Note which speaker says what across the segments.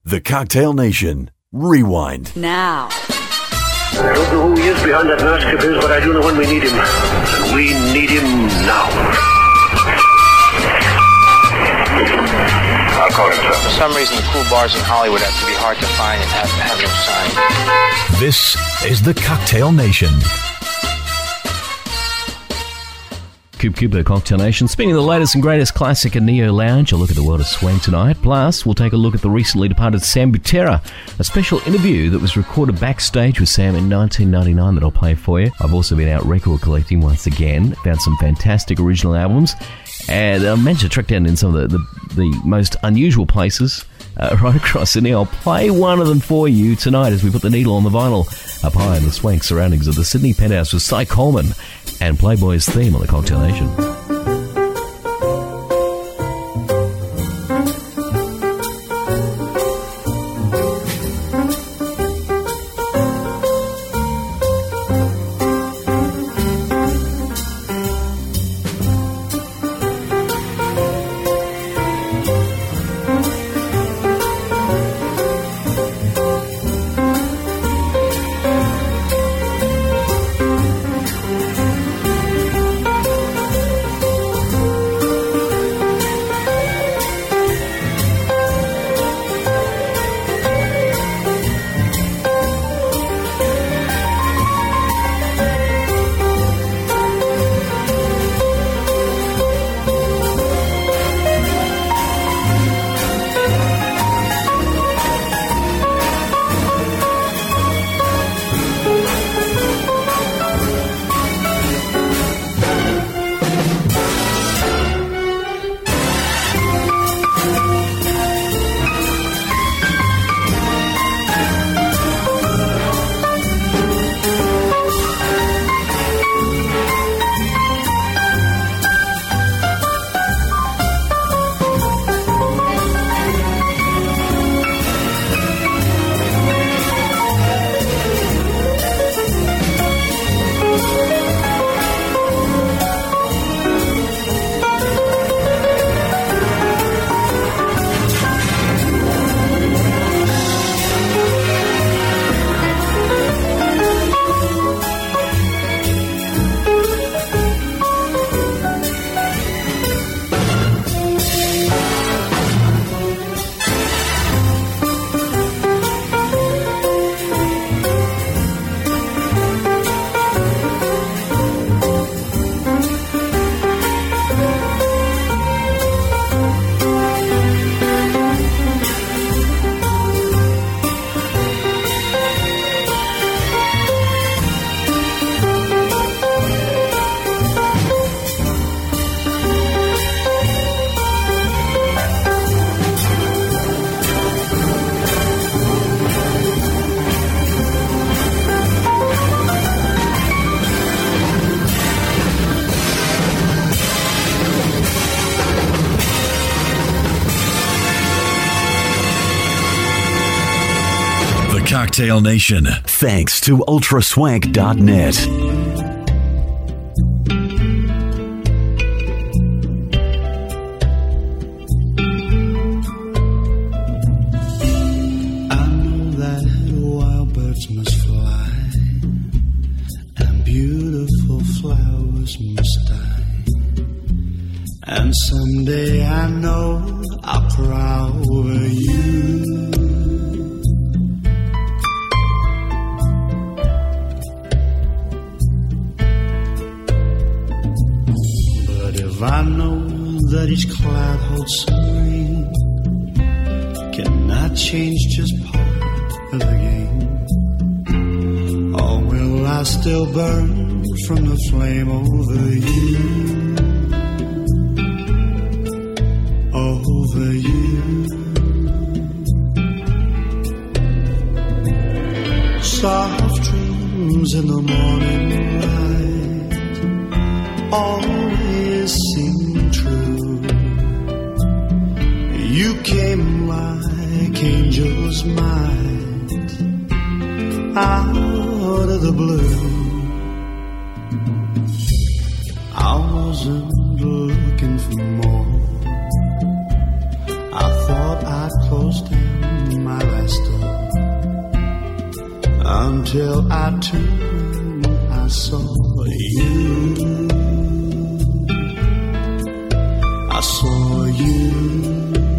Speaker 1: The Cocktail Nation. Rewind.
Speaker 2: Now.
Speaker 3: I don't know who he is behind that mask of his, but I do know when we need him. And we need him now. I'll call him, sir.
Speaker 4: For some reason, the cool bars in Hollywood have to be hard to find and have no sign.
Speaker 1: This is the Cocktail Nation.
Speaker 5: Cooper, Cocktail Nation. Spinning the latest and greatest classic and neo lounge. A look at the world of swing tonight. Plus, we'll take a look at the recently departed Sam Butera, a special interview that was recorded backstage with Sam in 1999 that I'll play for you. I've also been out record collecting once again. Found some fantastic original albums. And I managed to track down in some of the most unusual places right across Sydney. I'll play one of them for you tonight as we put the needle on the vinyl up high in the swank surroundings of the Sydney Penthouse with Cy Coleman and Playboy's theme on the Cocktail Nation.
Speaker 1: Cocktail Nation, thanks to ultraswank.net.
Speaker 6: I know that wild birds must fly and beautiful flowers must die, and someday I know I'll prowl over you. If I know that each cloud holds some rain, can I change just part of the game? Or will I still burn from the flame over you? Over you. Soft dreams in the morning light always seem true. You came like angels might out of the blue. I wasn't looking for more. I thought I'd close down my until I turned, I saw you. I saw you.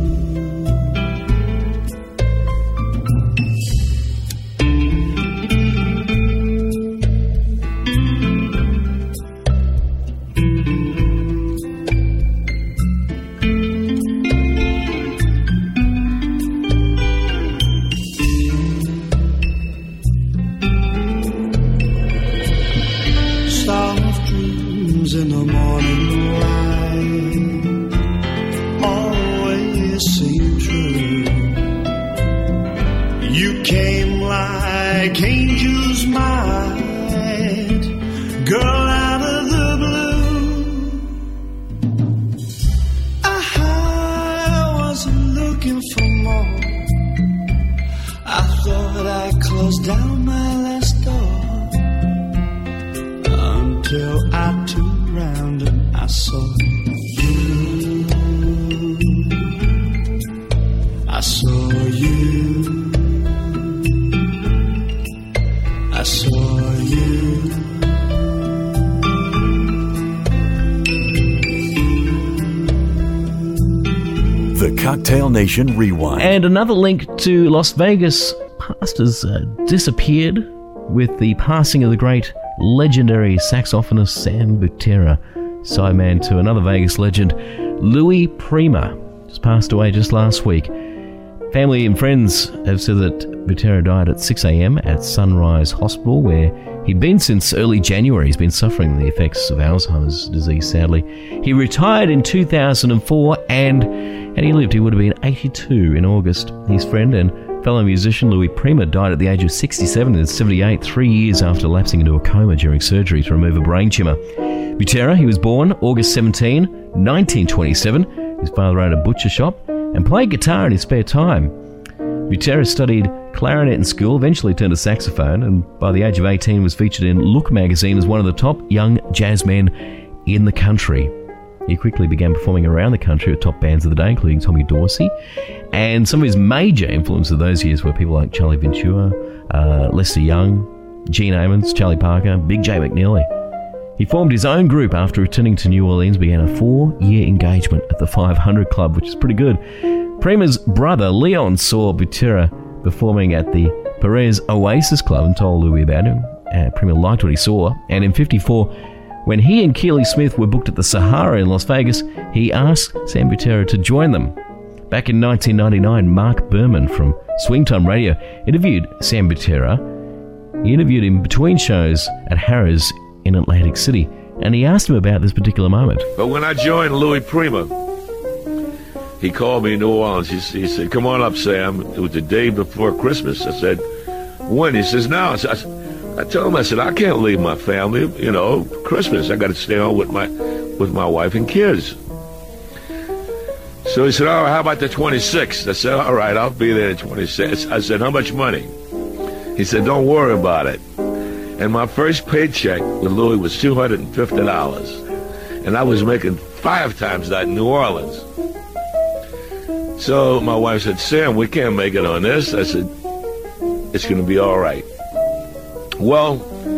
Speaker 6: In the morning light always seem true. You came like angels might, girl, out of the blue. I wasn't looking for more. I thought I closed down my last door until I turned round and I saw you. I saw you. I saw you.
Speaker 1: The Cocktail Nation Rewind.
Speaker 5: And another link to Las Vegas past has disappeared with the passing of the great legendary saxophonist Sam Butera, sideman to another Vegas legend, Louis Prima, just passed away just last week. Family and friends have said that Butera died at 6 a.m. at Sunrise Hospital, where he'd been since early January. He's been suffering the effects of Alzheimer's disease, sadly. He retired in 2004, and had he lived, he would have been 82 in August. His friend and fellow musician Louis Prima died at the age of 67 and 78, 3 years after lapsing into a coma during surgery to remove a brain tumour. Butera, he was born August 17, 1927. His father owned a butcher shop and played guitar in his spare time. Butera studied clarinet in school, eventually turned to saxophone, and by the age of 18 was featured in Look magazine as one of the top young jazzmen in the country. He quickly began performing around the country with top bands of the day, including Tommy Dorsey. And some of his major influences of those years were people like Charlie Ventura, Lester Young, Gene Ammons, Charlie Parker, Big J McNeely. He formed his own group after returning to New Orleans, began a 4-year engagement at the 500 Club, which is pretty good. Prima's brother, Leon, saw Butera performing at the Perez Oasis Club and told Louis about him. Prima liked what he saw, and in '54, when he and Keely Smith were booked at the Sahara in Las Vegas, he asked Sam Butera to join them. Back in 1999, Mark Berman from Swingtime Radio interviewed Sam Butera. He interviewed him between shows at Harrah's in Atlantic City, and he asked him about this particular moment.
Speaker 2: But when I joined Louis Prima, he called me in New Orleans. He said, "Come on up, Sam." It was the day before Christmas. I said, "When?" He says, "Now." I told him, I said, "I can't leave my family, Christmas. I got to stay on with my wife and kids." So he said, "Oh, how about the 26th?" I said, "All right, I'll be there the 26th." I said, "How much money?" He said, "Don't worry about it." And my first paycheck with Louis was $250. And I was making 5 times that in New Orleans. So my wife said, "Sam, we can't make it on this." I said, "It's going to be all right." Well,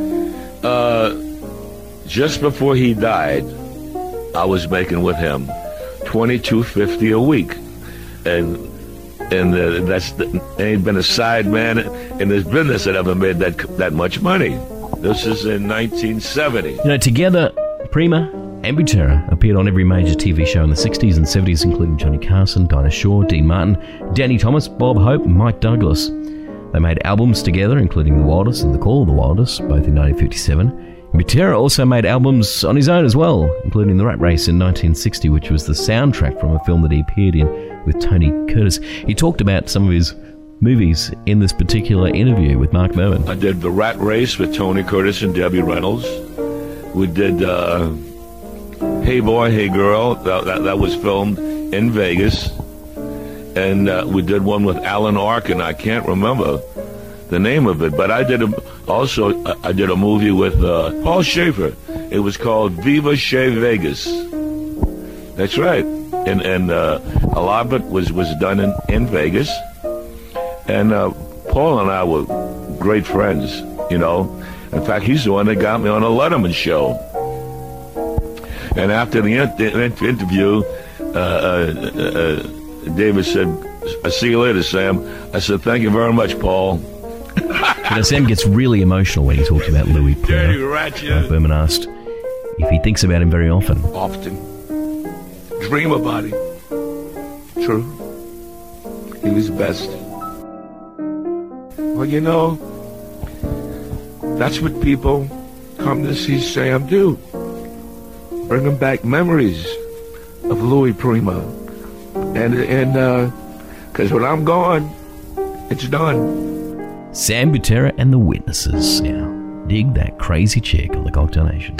Speaker 2: just before he died, I was making with him $22.50 a week, and that's ain't been a side man in this business that ever made that much money. This is in 1970.
Speaker 5: Together, Prima and Butera appeared on every major TV show in the 60s and 70s, including Johnny Carson, Dinah Shore, Dean Martin, Danny Thomas, Bob Hope, and Mike Douglas. They made albums together, including The Wildest and The Call of the Wildest, both in 1957. Butera also made albums on his own as well, including The Rat Race in 1960, which was the soundtrack from a film that he appeared in with Tony Curtis. He talked about some of his movies in this particular interview with Mark Merman.
Speaker 2: I did The Rat Race with Tony Curtis and Debbie Reynolds. We did Hey Boy, Hey Girl. That was filmed in Vegas. And we did one with Alan Arkin. I can't remember the name of it, but I did a movie with Paul Schaefer. It was called Viva Che Vegas. That's right. And a lot of it was done in Vegas. And Paul and I were great friends. you know. In fact, he's the one that got me on a Letterman show. And after the interview, David said, "I see you later, Sam." I said, "Thank you very much, Paul."
Speaker 5: You know, Sam gets really emotional when he talks about Louis
Speaker 2: Dirty
Speaker 5: Prima.
Speaker 2: rat,
Speaker 5: Berman asked if he thinks about him very often.
Speaker 2: Often. Dream about him. True. He was best. Well, you know, that's what people come to see Sam do. Bring them back memories of Louis Prima. And because when I'm gone, it's done.
Speaker 5: Sam Butera and the Witnesses. Now, dig that crazy chick on the Cocktail Nation.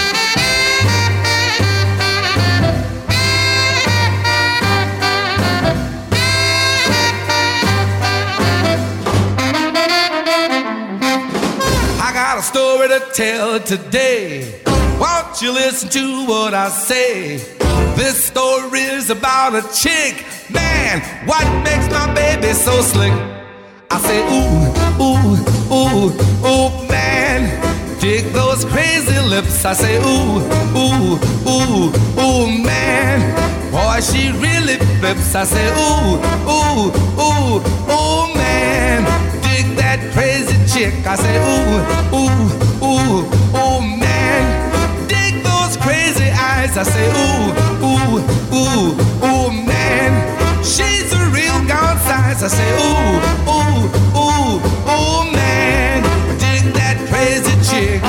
Speaker 7: I got a story to tell today. Won't you listen to what I say? This story is about a chick. Man, what makes my baby so slick? I say, ooh, ooh, ooh, ooh, man. Dig those crazy lips. I say, ooh, ooh, ooh, ooh, man. Boy, she really flips. I say, ooh, ooh, ooh, ooh, man. Dig that crazy chick. I say, ooh, ooh, ooh, ooh, man. Dig those crazy eyes. I say, ooh, ooh, ooh, ooh, man. She's a real gone size. I say, ooh, ooh, ooh, ooh, man. Dig that crazy chick.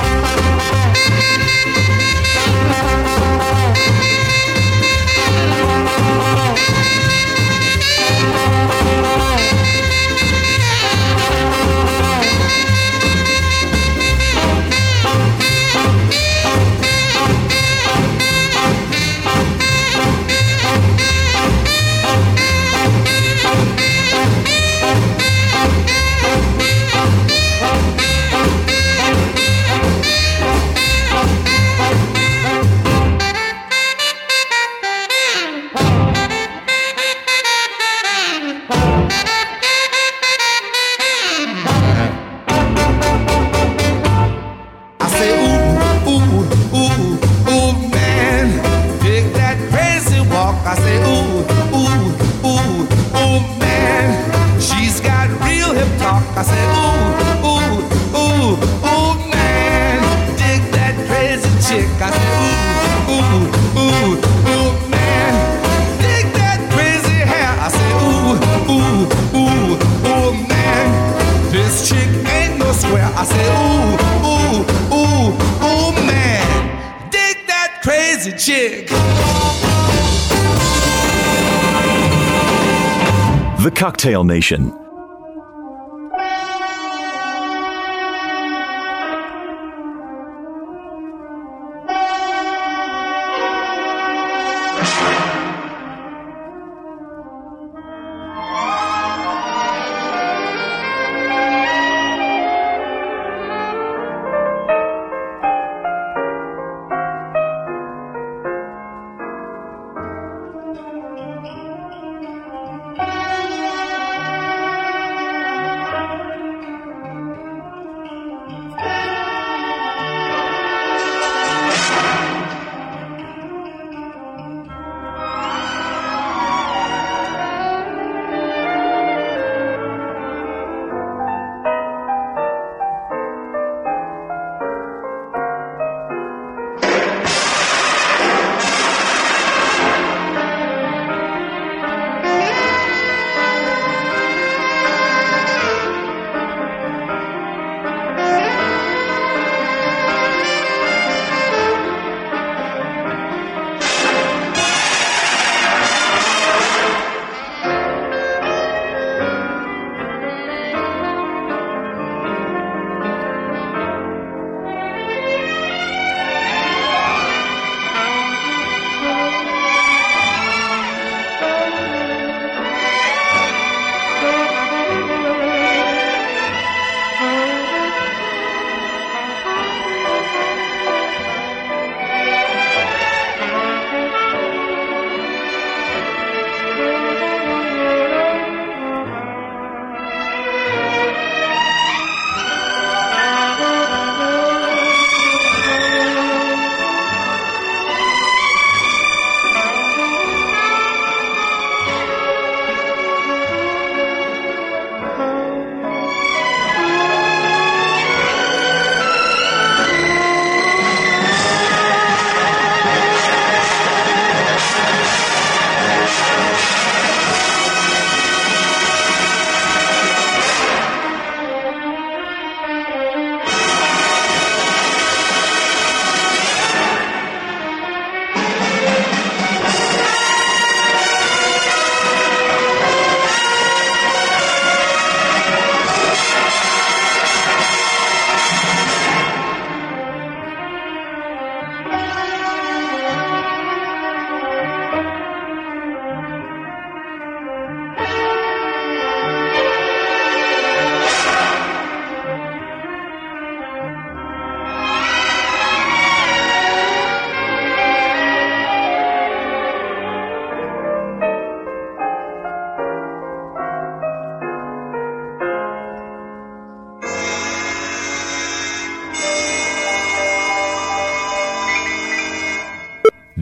Speaker 1: The Cocktail Nation.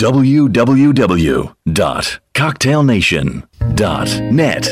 Speaker 1: www.cocktailnation.net.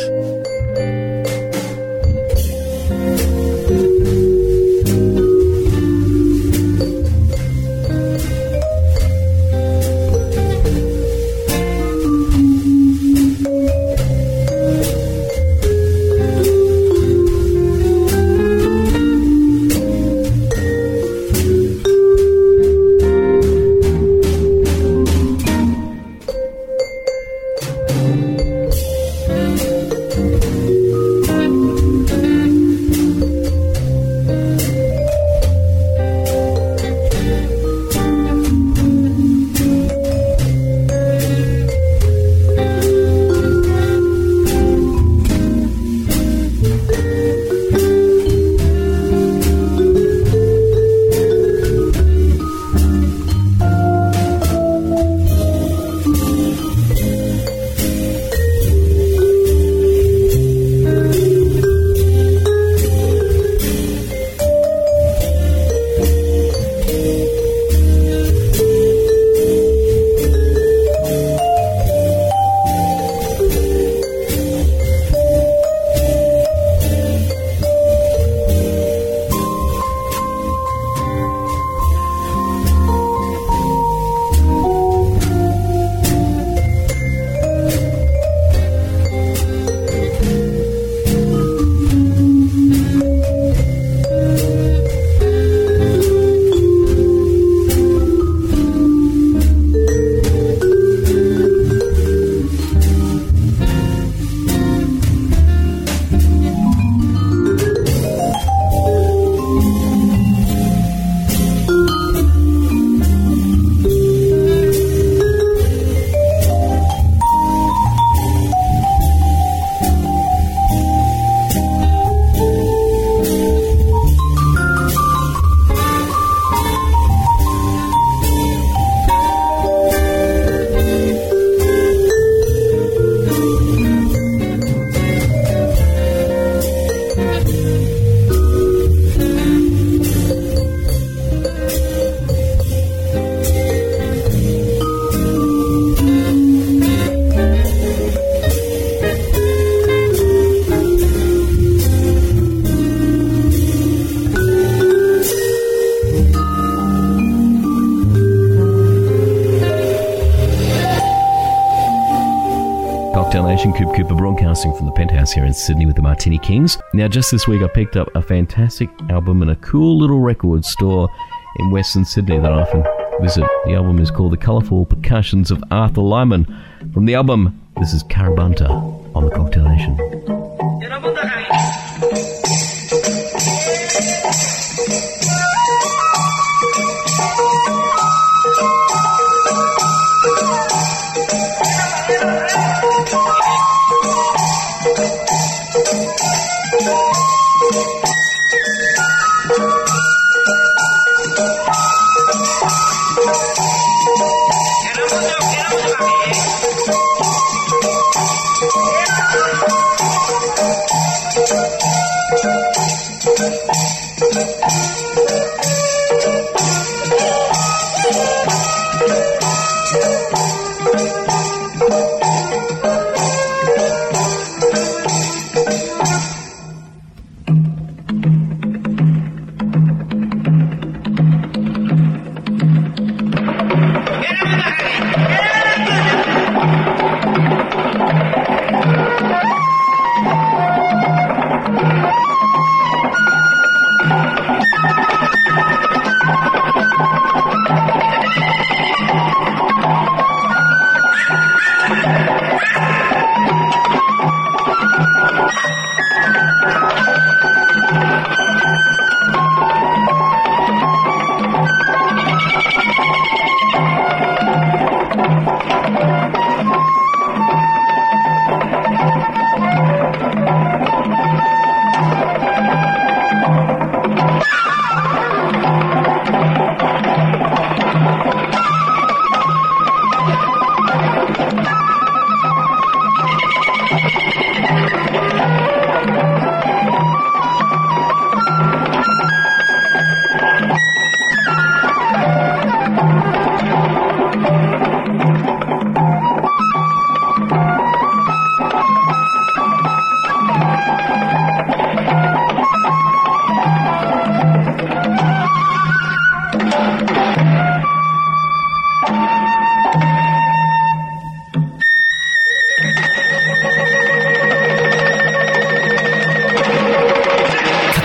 Speaker 5: Coop Cooper broadcasting from the Penthouse here in Sydney with the Martini Kings. Now, just this week I picked up a fantastic album in a cool little record store in Western Sydney that I often visit. The album is called The Colourful Percussions of Arthur Lyman. From the album, this is Carabunta on the Cocktail Nation.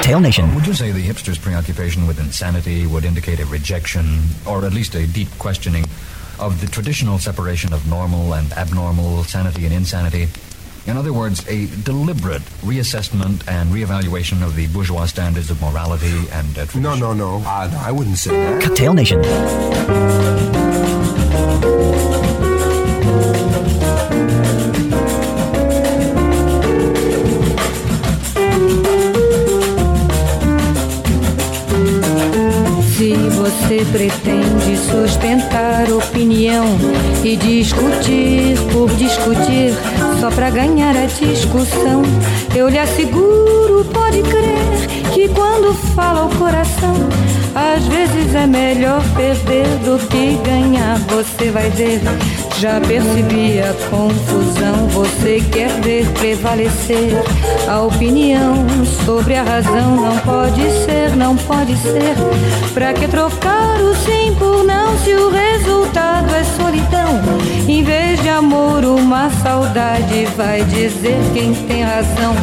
Speaker 8: Cocktail Nation.
Speaker 9: Would you say the hipster's preoccupation with insanity would indicate a rejection, or at least a deep questioning, of the traditional separation of normal and abnormal, sanity and insanity? In other words, a deliberate reassessment and reevaluation of the bourgeois standards of morality and tradition.
Speaker 10: No. I wouldn't say that.
Speaker 8: Cocktail Nation.
Speaker 11: Se você pretende sustentar opinião e discutir por discutir, só pra ganhar a discussão, eu lhe asseguro, pode crer, que quando fala o coração, às vezes é melhor perder do que ganhar. Você vai ver, já percebi a confusão. Você quer ver prevalecer a opinião sobre a razão. Não pode ser, não pode ser. Pra que trocar o sim por não, se o resultado é solidão? Em vez de amor, uma saudade, vai dizer quem tem razão.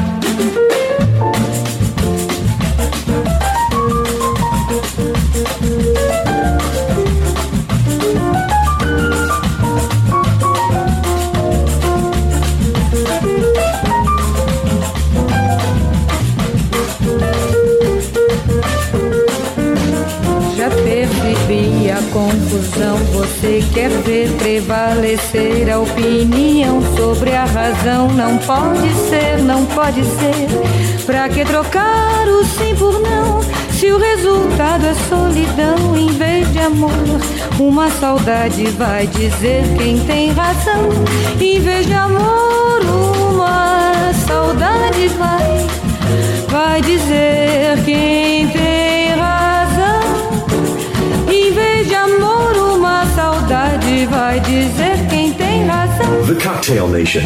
Speaker 11: Já percebi a confusão. Você quer ver prevalecer a opinião sobre a razão. Não pode ser, não pode ser. Pra que trocar o sim por não, se o resultado é solidão? Em vez de amor, uma saudade, vai dizer quem tem razão. Em vez de amor, uma saudade, vai dizer quem tem razão. Em vez de amor, uma saudade, vai dizer quem tem razão.
Speaker 1: The Cocktail Nation.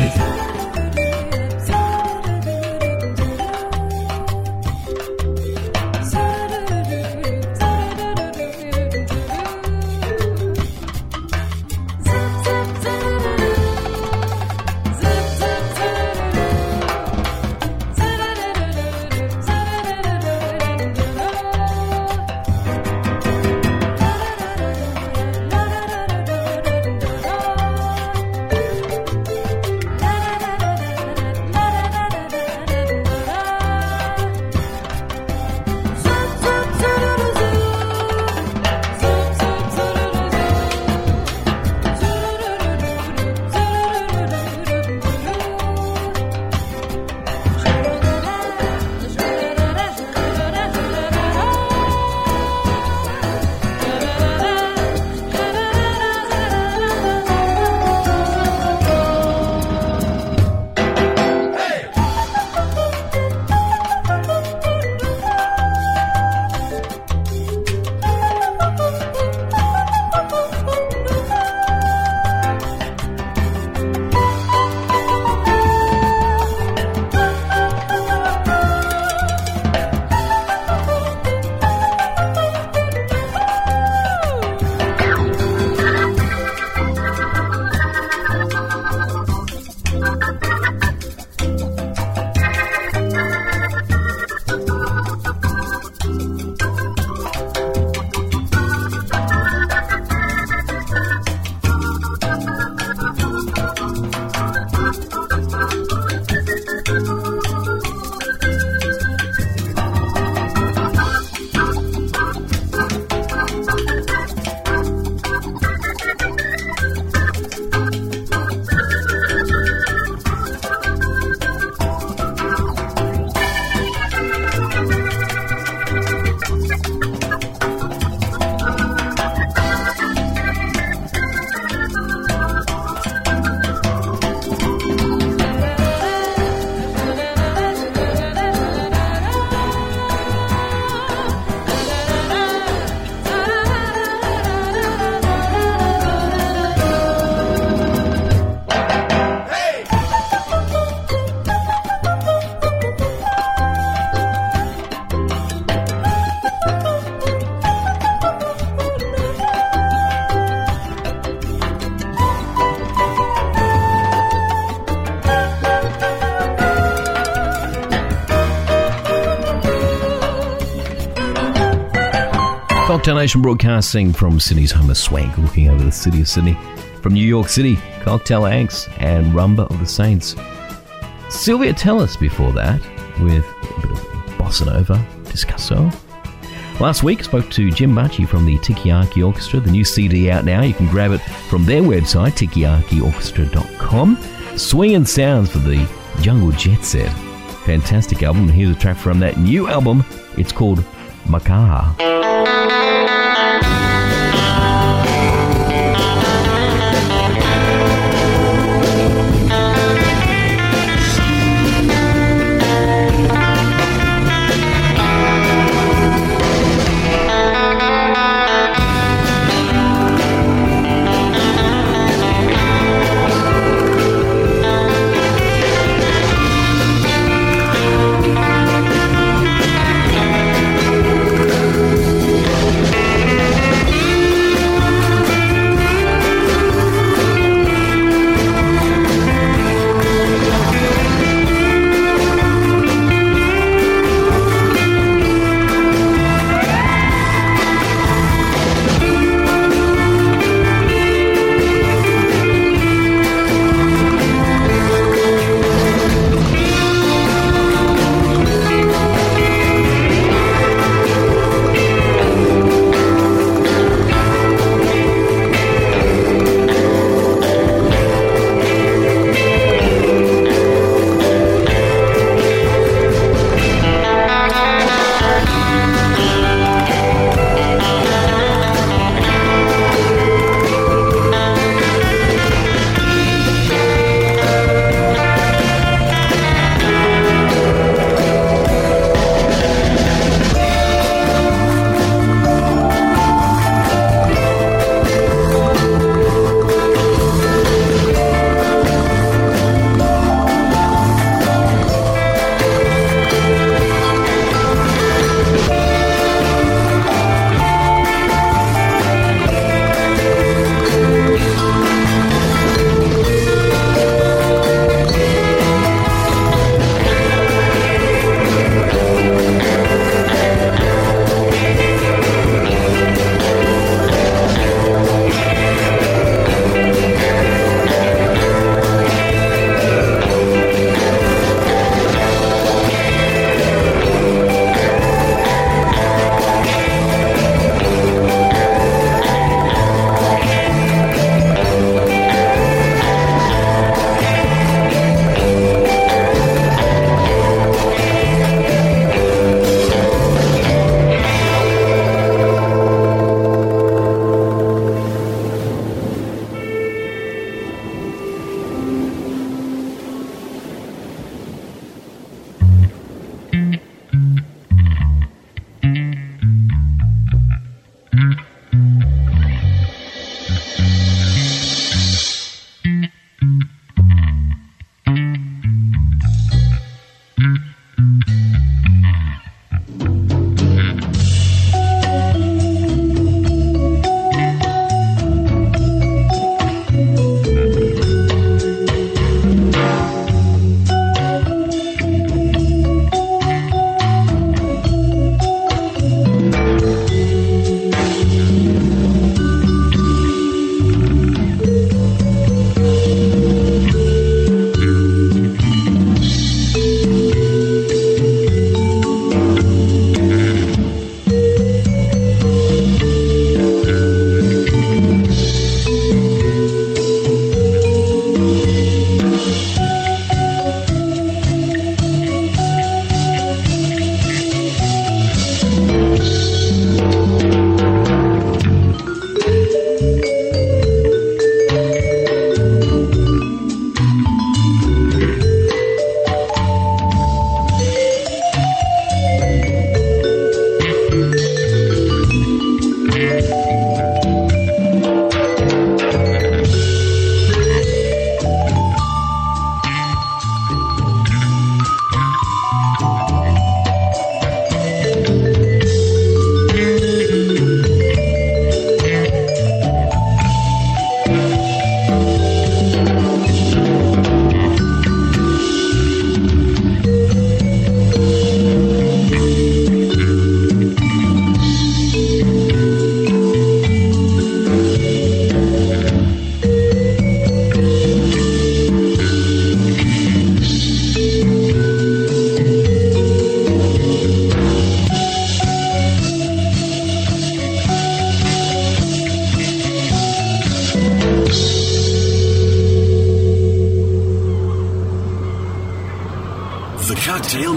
Speaker 5: Cocktail Nation broadcasting from Sydney's home of Swank, looking over the city of Sydney. From New York City, Cocktail Anks and Rumba of the Saints. Sylvia Tellis before that, with a bit of Bossa Nova, Discusso. Last week, I spoke to Jim Bacci from the Tikiaki Orchestra, the new CD out now. You can grab it from their website, tikiakiorchestra.com. Swinging sounds for the Jungle Jet Set. Fantastic album. Here's a track from that new album. It's called Makaha.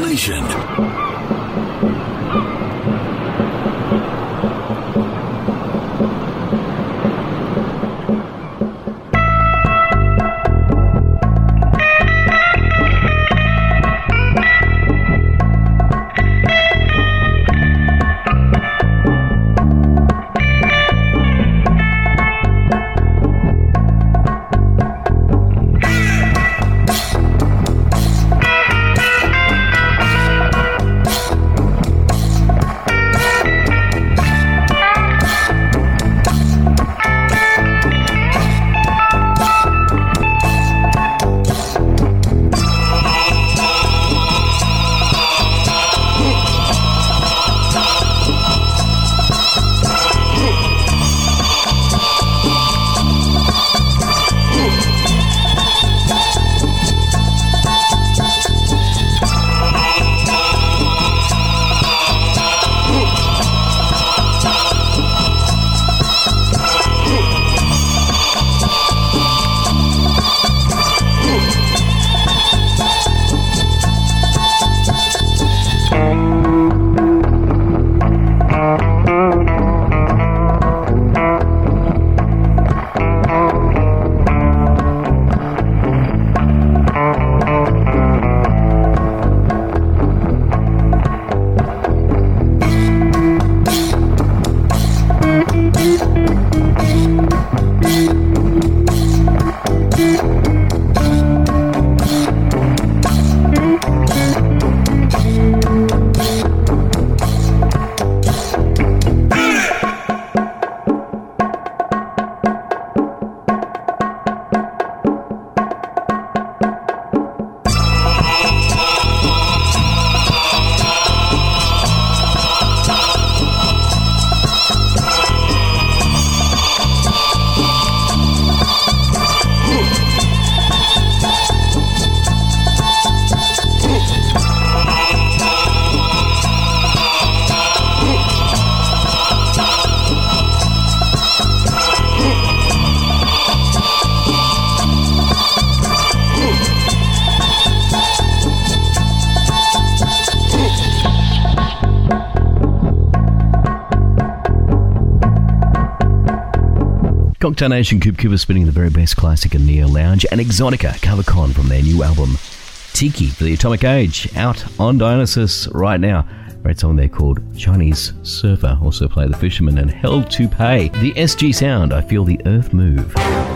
Speaker 1: Nation.
Speaker 5: Cocktail Nation, Coop Cooper spinning the very best classic and neo lounge, and Exotica CoverCon from their new album Tiki for the Atomic Age, out on Dionysus right now. Great song there called Chinese Surfer. Also play The Fisherman and Hell to Pay. The SG Sound, I Feel the Earth Move.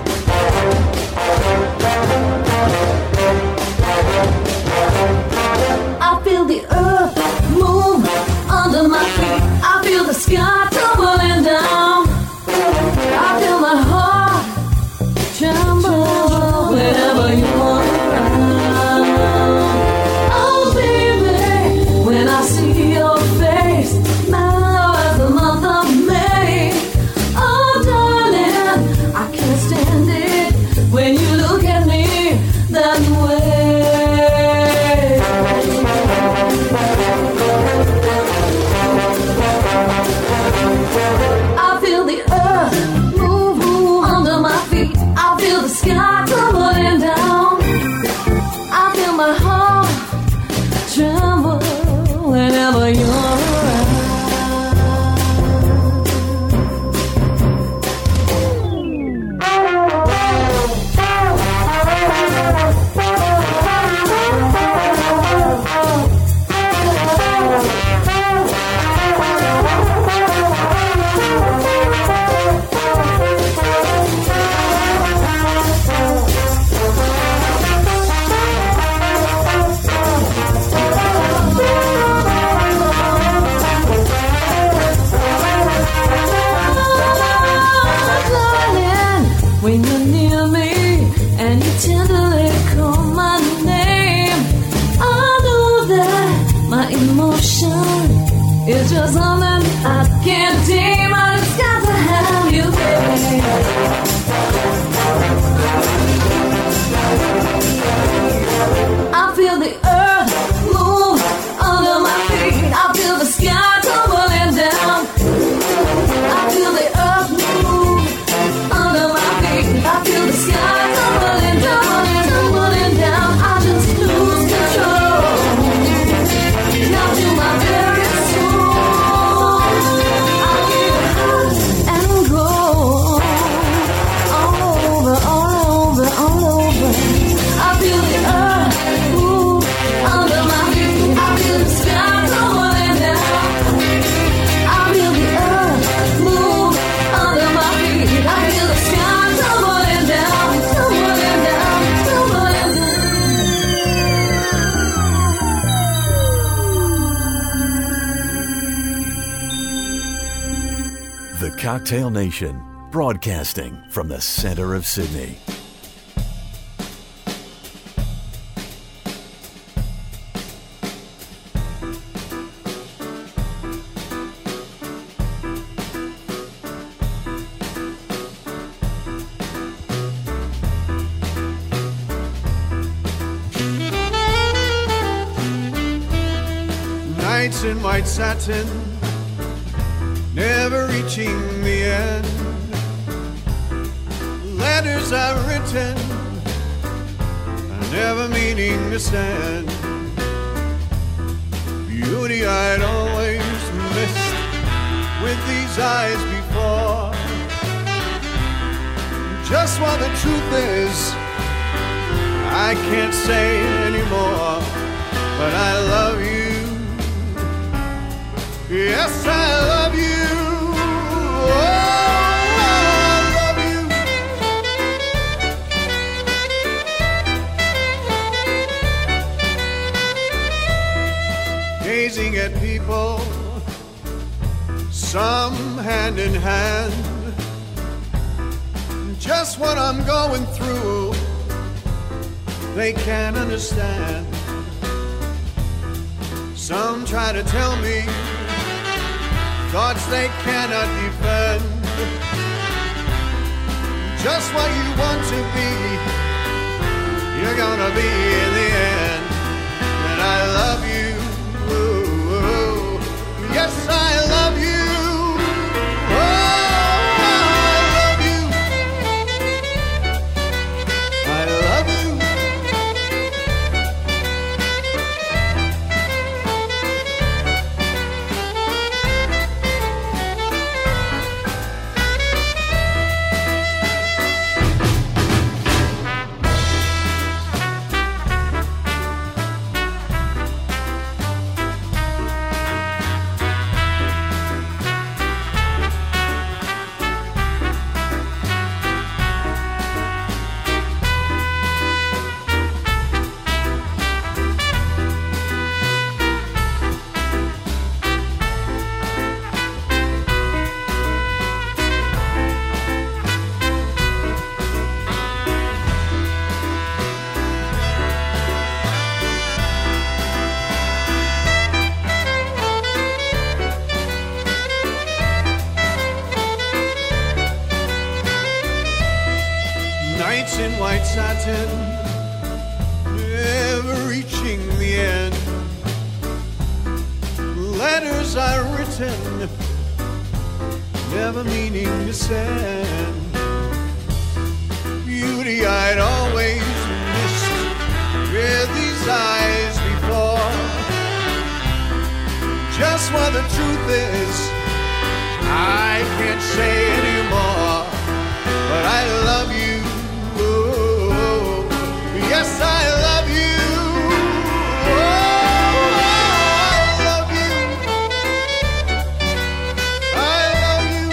Speaker 8: I feel the earth move under my feet. I feel the sky tumbling down. I feel my heart tremble whenever you are around. Oh baby, when I see your face, now as the month of May. Oh darling, I can't stand it when you look at me that way. I feel the earth move under my feet. I feel the sky tumbling down. I feel my heart tremble whenever you're around. When you're near me and you tenderly call my name, I know that my emotion is just something I can't tame. I just got to have you, baby. I feel the earth move under my feet. I feel the sky tumbling down. I feel the earth move under my feet. I feel the sky tumbling down, tumbling down. I just lose control.
Speaker 1: The Cocktail Nation, broadcasting from the centre of Sydney.
Speaker 6: Nights in white satin, never reaching the end. Letters I've written, never meaning to send. Beauty I'd always missed with these eyes before. Just what the truth is, I can't say anymore. But I love you. Yes, I love you. Oh, I love you. Gazing at people, some hand in hand. Just what I'm going through, they can't understand. Some try to tell me thoughts they cannot defend. Just what you want to be, you're gonna be in the end. And I love you. Ooh, yes, I love you. Oh, I love you. I love you. Nights in white satin, never reaching the end. Letters are written, never meaning to send. Beauty I'd always missed with these eyes before. Just what the truth is, I can't say anymore. But I love you. Yes, I love you. Oh, I love you. I love you.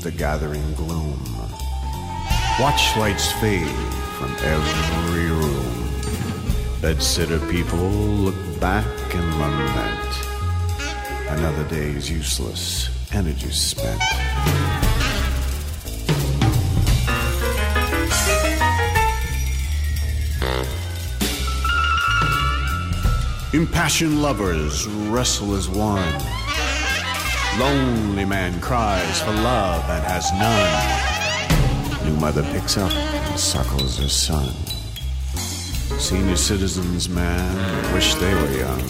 Speaker 6: the gathering gloom. Watch lights fade from every room. Bedsitter people look back and lament. Another day's useless energy spent. Impassioned lovers wrestle as one. Lonely man cries for love and has none. New mother picks up and suckles her son. Senior citizens, man, wish they were young.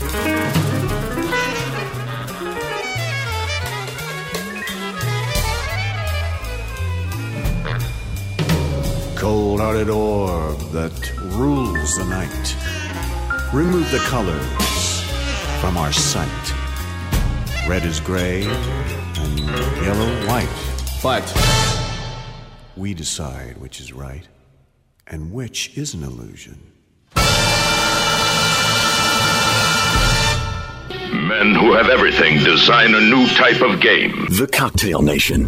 Speaker 6: Cold-hearted orb that rules the night. Remove the colors from our sight. Red is gray and yellow white. But we decide which is right and which is an illusion.
Speaker 12: Men who have everything design a new type of game.
Speaker 1: The Cocktail Nation.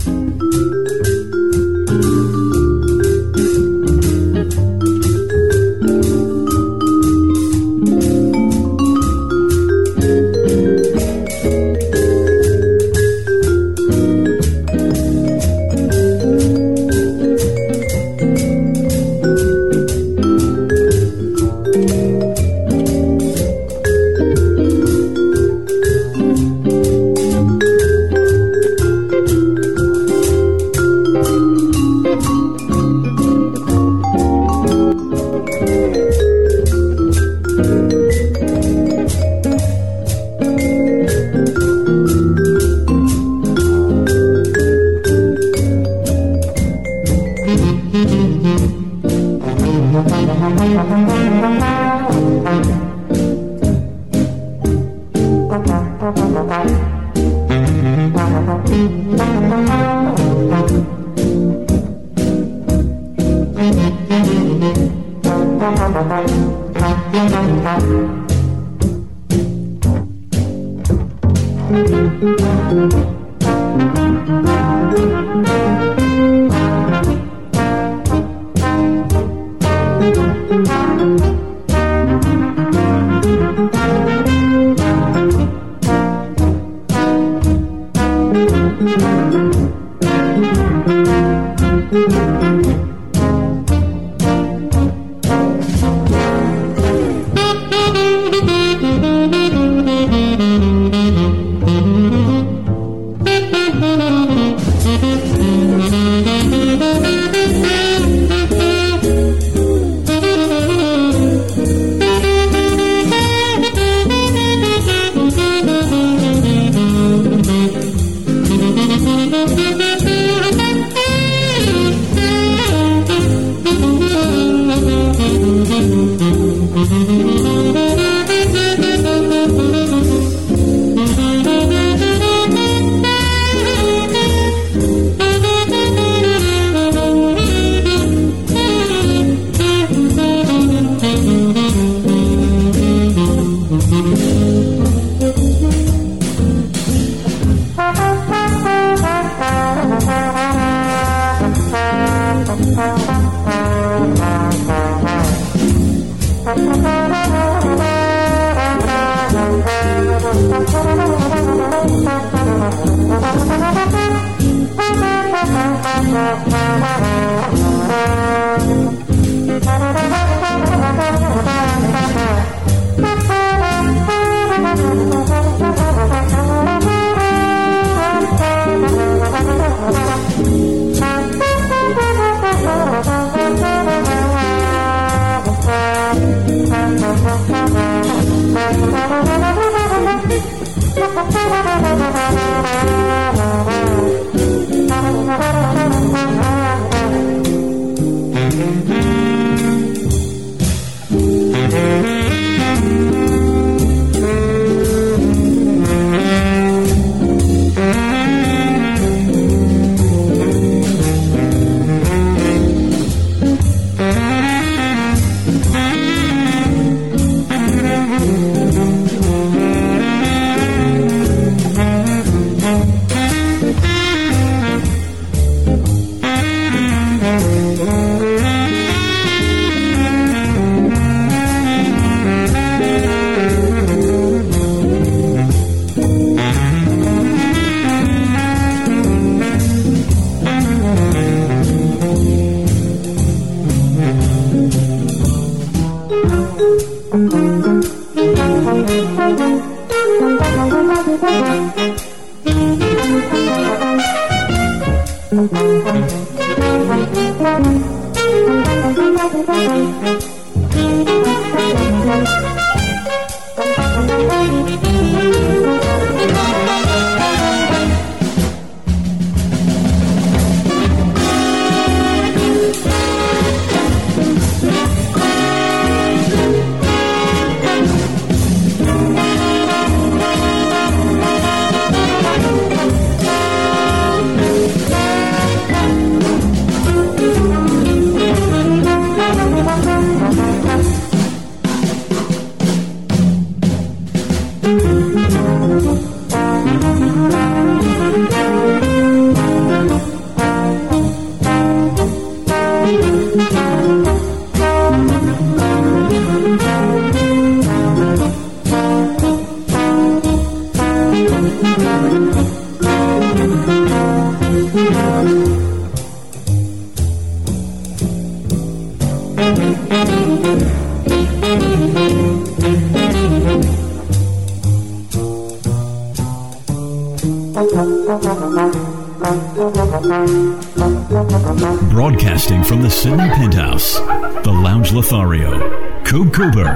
Speaker 1: Broadcasting from the Sydney Penthouse, the Lounge Lothario, Coob Cooper.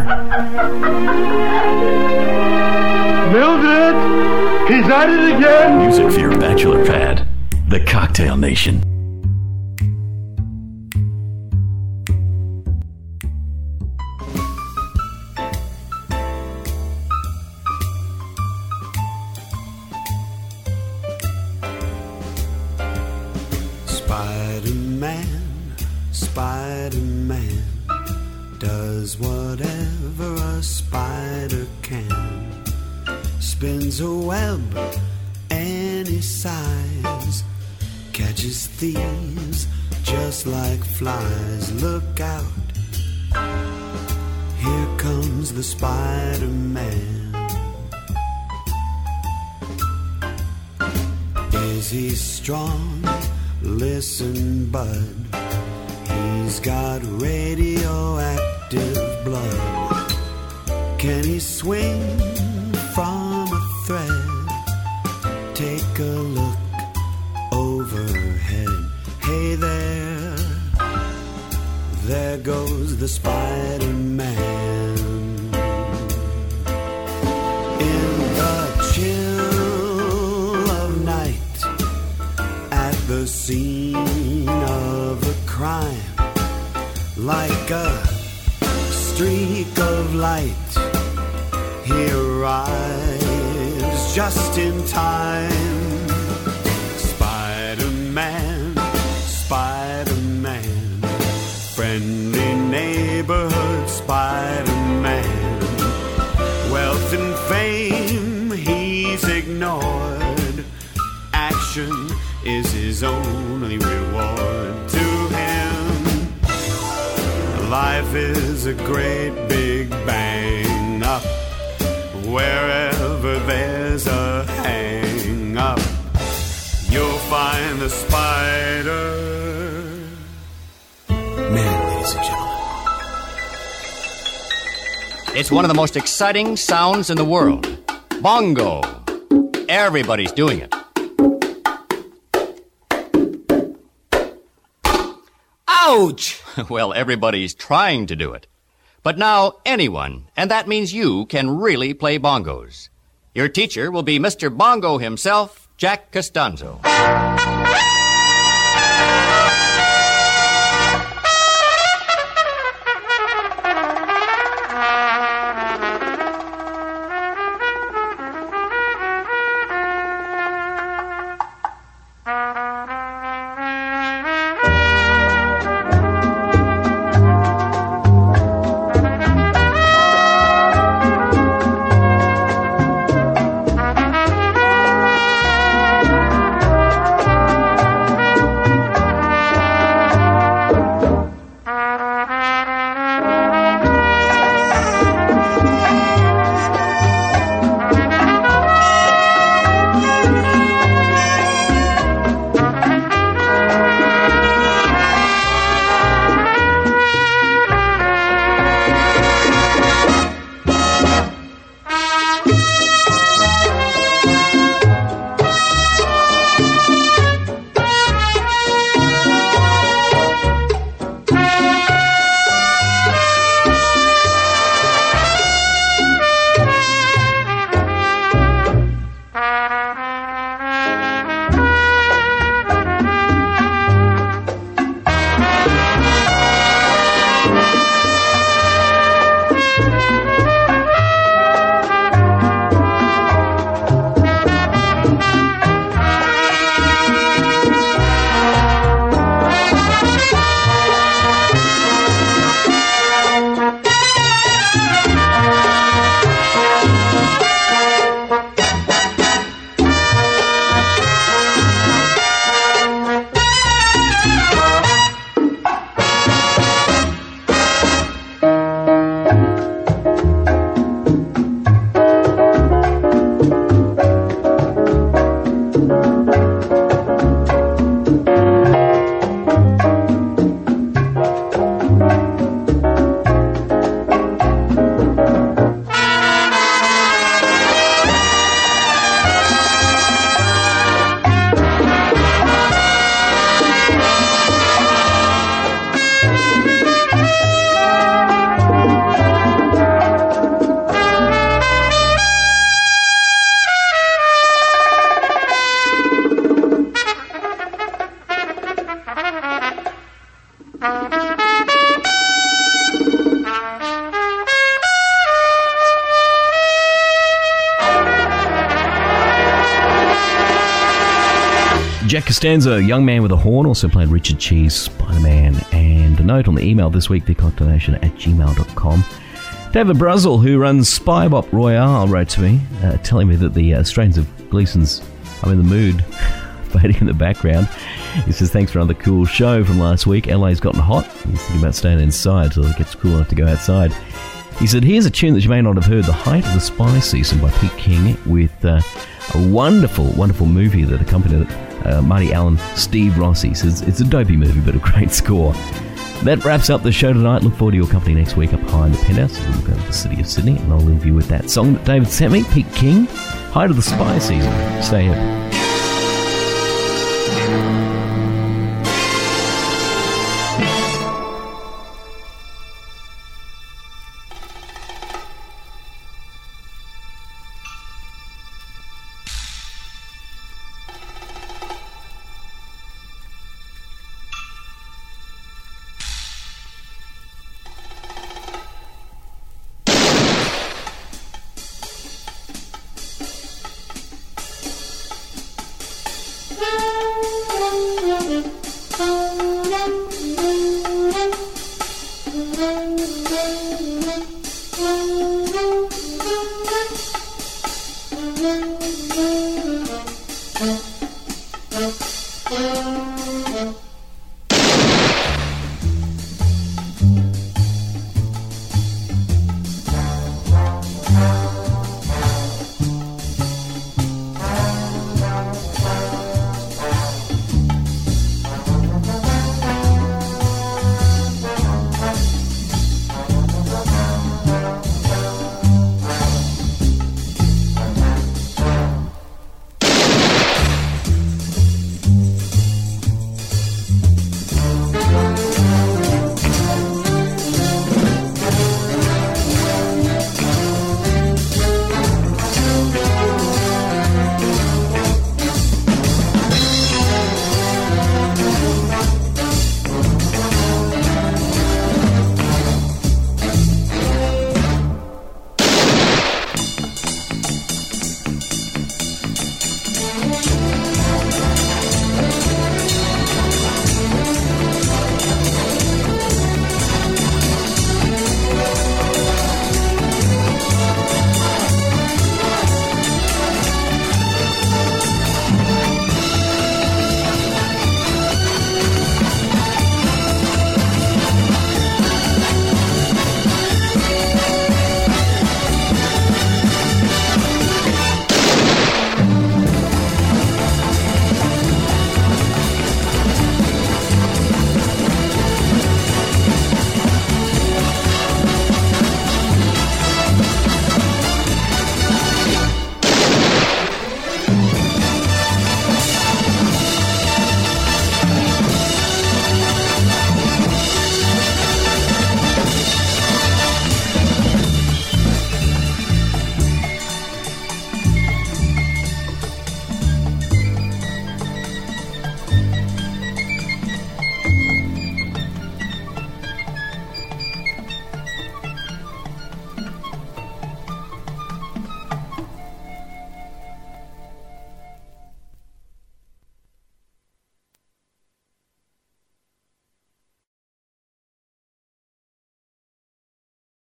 Speaker 3: Mildred, he's at it again.
Speaker 1: Music for your bachelor pad, the Cocktail Nation.
Speaker 6: Spider-Man, Spider-Man does whatever a spider can. Spins a web any size, catches thieves just like flies. Look out, here comes the Spider-Man. Is he strong? Listen, bud, he's got radioactive blood. Can he swing from a thread? Take a look overhead. Hey there, there goes the Spider-Man. In the chill of night, the scene of a crime, like a streak of light, he arrives just in time. Spider-Man, Spider-Man, friendly neighborhood Spider-Man. Wealth and fame he's ignored, action is his only reward. To him, life is a great big bang up. Wherever there's a hang up, you'll find the Spider. Man, ladies and gentlemen,
Speaker 13: it's one of the most exciting sounds in the world. Bongo. Everybody's doing it. Ouch! Well, everybody's trying to do it. But now anyone, and that means you, can really play bongos. Your teacher will be Mr. Bongo himself, Jack Costanzo.
Speaker 5: Jack Costanza, Young Man with a Horn, also played Richard Cheese, Spider-Man. And a note on the email this week, thecontination@gmail.com. David Bruzzle, who runs Spybop Royale, wrote to me, telling me that the strains of Gleason's I'm in the Mood fading in the background. He says, thanks for another cool show from last week. LA's gotten hot. He's thinking about staying inside till it gets cool enough to go outside. He said, here's a tune that you may not have heard, The Height of the Spy Season by Pete King, with a wonderful, wonderful movie that accompanied it. Marty Allen, Steve Rossi. Says it's a dopey movie, but a great score. That wraps up the show tonight. Look forward to your company next week up high in the penthouse as we look over the city of Sydney, and I'll leave you with that song that David sent me, Pete King, Height of the Spy Season. Stay here.
Speaker 8: Thank you.